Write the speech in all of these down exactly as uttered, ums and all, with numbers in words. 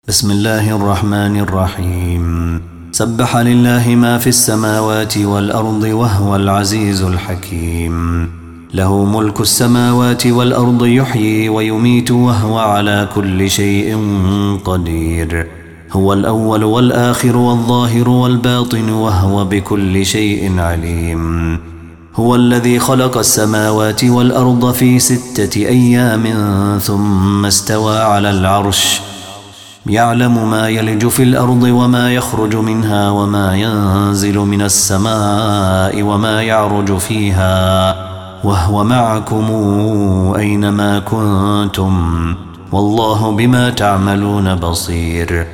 بسم الله الرحمن الرحيم. سبح لله ما في السماوات والأرض وهو العزيز الحكيم. له ملك السماوات والأرض يحيي ويميت وهو على كل شيء قدير. هو الأول والآخر والظاهر والباطن وهو بكل شيء عليم. هو الذي خلق السماوات والأرض في ستة أيام ثم استوى على العرش يعلم ما يلج في الأرض وما يخرج منها وما ينزل من السماء وما يعرج فيها وهو معكم أينما كنتم والله بما تعملون بصير.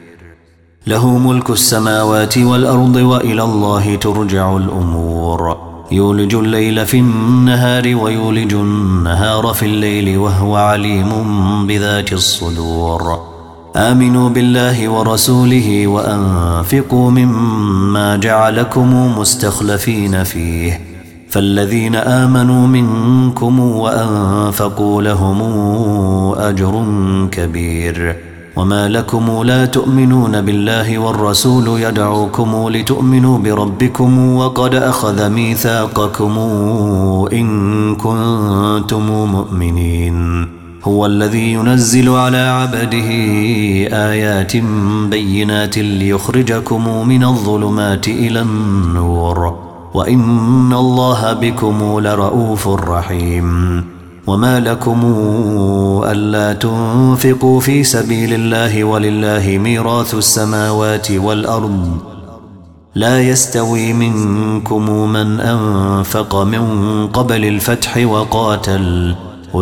له ملك السماوات والأرض وإلى الله ترجع الأمور. يولج الليل في النهار ويولج النهار في الليل وهو عليم بذات الصدور. آمنوا بالله ورسوله وأنفقوا مما جعلكم مستخلفين فيه فالذين آمنوا منكم وأنفقوا لهم أجر كبير. وما لكم لا تؤمنون بالله والرسول يدعوكم لتؤمنوا بربكم وقد أخذ ميثاقكم إن كنتم مؤمنين. هو الذي ينزل على عبده آيات بينات ليخرجكم من الظلمات إلى النور وإن الله بكم لرؤوف رحيم. وما لكم ألا تنفقوا في سبيل الله ولله ميراث السماوات والأرض لا يستوي منكم من أنفق من قبل الفتح وقاتل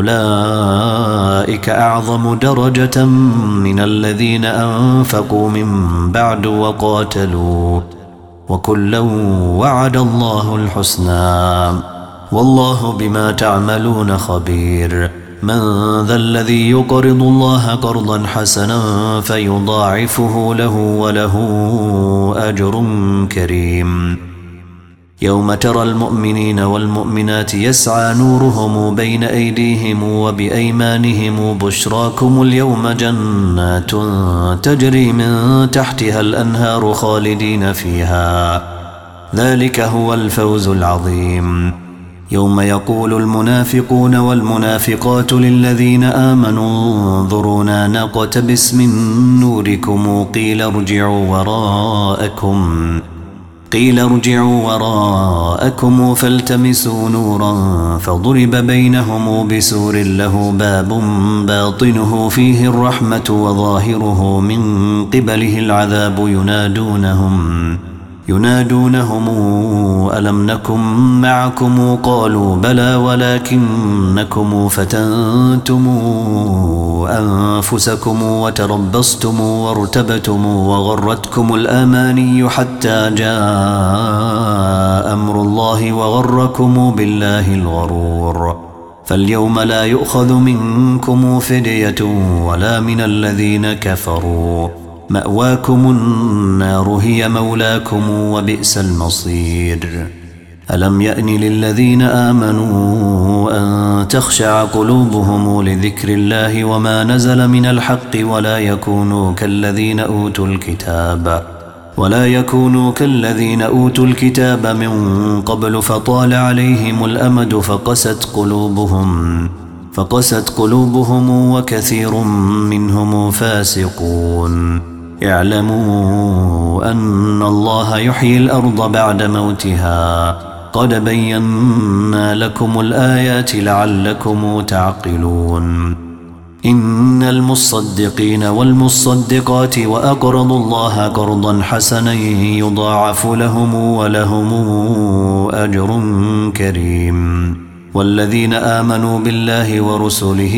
أولئك أعظم درجة من الذين أنفقوا من بعد وقاتلوا وكلا وعد الله الحسنى والله بما تعملون خبير. من ذا الذي يقرض الله قرضا حسنا فيضاعفه له وله أجر كريم. يوم ترى المؤمنين والمؤمنات يسعى نورهم بين أيديهم وبأيمانهم بشراكم اليوم جنات تجري من تحتها الأنهار خالدين فيها ذلك هو الفوز العظيم. يوم يقول المنافقون والمنافقات للذين آمنوا انظرونا نقتبس من نوركم قيل ارجعوا وراءكم قيل ارجعوا وراءكم فالتمسوا نورا فضرب بينهم بسور له باب باطنه فيه الرحمة وظاهره من قبله العذاب ينادونهم ينادونهم ألم نكن معكم قالوا بلى ولكنكم فتنتم أنفسكم وتربصتم وارتبتم وغرتكم الأماني حتى جاء أمر الله وغركم بالله الغرور. فاليوم لا يؤخذ منكم فدية ولا من الذين كفروا مأواكم النار هي مولاكم وبئس المصير. ألم يأن للذين آمنوا أن تخشع قلوبهم لذكر الله وما نزل من الحق ولا يكونوا كالذين أوتوا الكتاب ولا يكونوا كالذين أوتوا الكتاب من قبل فطال عليهم الأمد فقست قلوبهم فقست قلوبهم وكثير منهم فاسقون. اعلموا أن الله يحيي الأرض بعد موتها قد بينا لكم الآيات لعلكم تعقلون. إن المصدقين والمصدقات وأقرضوا الله قرضا حسنا يضاعف لهم ولهم أجر كريم. والذين آمنوا بالله ورسله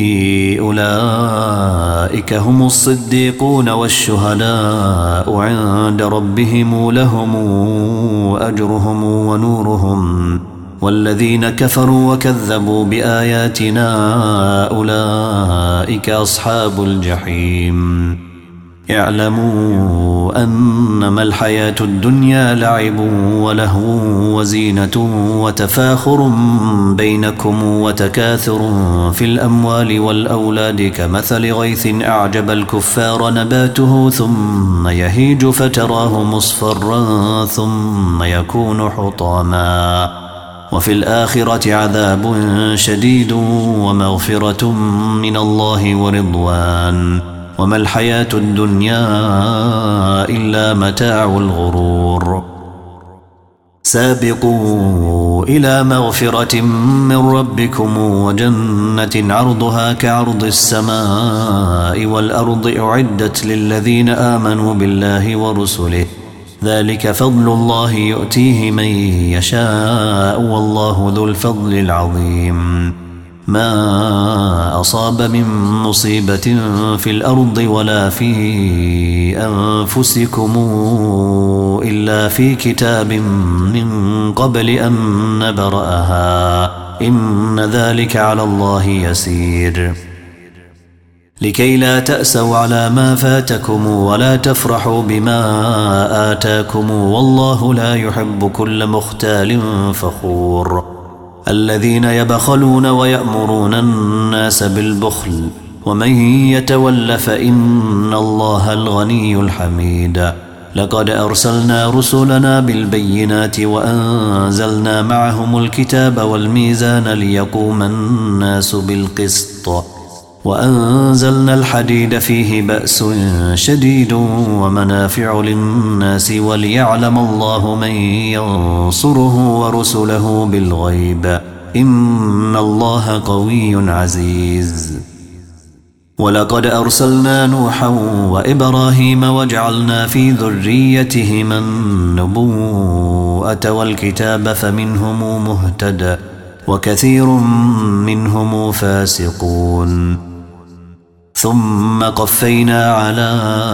أولئك هم الصديقون والشهداء عند ربهم لهم أجرهم ونورهم. والذين كفروا وكذبوا بآياتنا أولئك أصحاب الجحيم. اعلموا أنما الحياة الدنيا لعب ولهو وزينة وتفاخر بينكم وتكاثر في الأموال والأولاد كمثل غيث أعجب الكفار نباته ثم يهيج فتراه مصفرا ثم يكون حطاما وفي الآخرة عذاب شديد ومغفرة من الله ورضوان وما الحياة الدنيا إلا متاع الغرور سابقوا إلى مغفرة من ربكم وجنة عرضها كعرض السماء والأرض أعدت للذين آمنوا بالله ورسله ذلك فضل الله يؤتيه من يشاء والله ذو الفضل العظيم ما أصاب من مصيبة في الأرض ولا في أنفسكم إلا في كتاب من قبل أن نبرأها إن ذلك على الله يسير لكي لا تأسوا على ما فاتكم ولا تفرحوا بما آتاكم والله لا يحب كل مختال فخور الذين يبخلون ويأمرون الناس بالبخل ومن يتول فإن الله الغني الحميد لقد أرسلنا رسلنا بالبينات وأنزلنا معهم الكتاب والميزان ليقوم الناس بالقسط وأنزلنا الحديد فيه بأس شديد ومنافع للناس وليعلم الله من ينصره ورسله بالغيب إن الله قوي عزيز ولقد أرسلنا نوحا وإبراهيم وجعلنا في ذريتهما النبوءة والكتاب فمنهم مهتد وكثير منهم فاسقون ثم قفينا على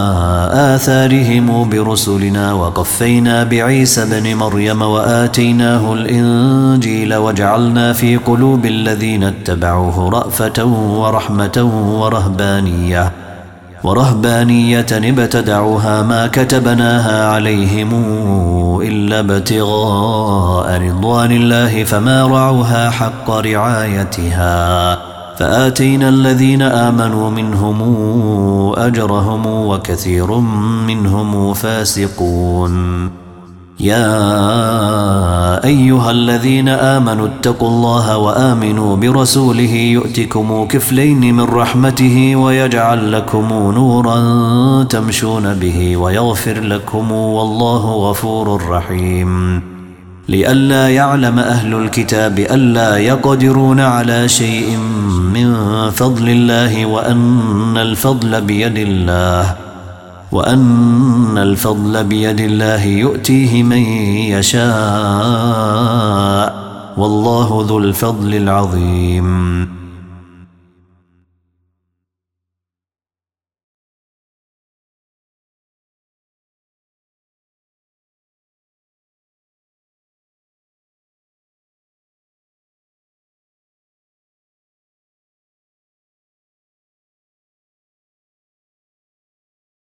آثارهم برسلنا وقفينا بعيسى بن مريم وآتيناه الإنجيل وجعلنا في قلوب الذين اتبعوه رأفة ورحمة ورهبانية ورهبانية ابتدعوها ما كتبناها عليهم إلا ابتغاء رضوان الله فما رعوها حق رعايتها فآتينا الذين آمنوا منهم أجرهم وكثير منهم فاسقون يا أيها الذين آمنوا اتقوا الله وآمنوا برسوله يؤتكم كفلين من رحمته ويجعل لكم نورا تمشون به ويغفر لكم والله غفور رحيم لئلا يعلم أهل الكتاب ألا يقدرون على شيء من فضل الله وأن الفضل بيد الله وأن الفضل بيد الله يؤتيه من يشاء والله ذو الفضل العظيم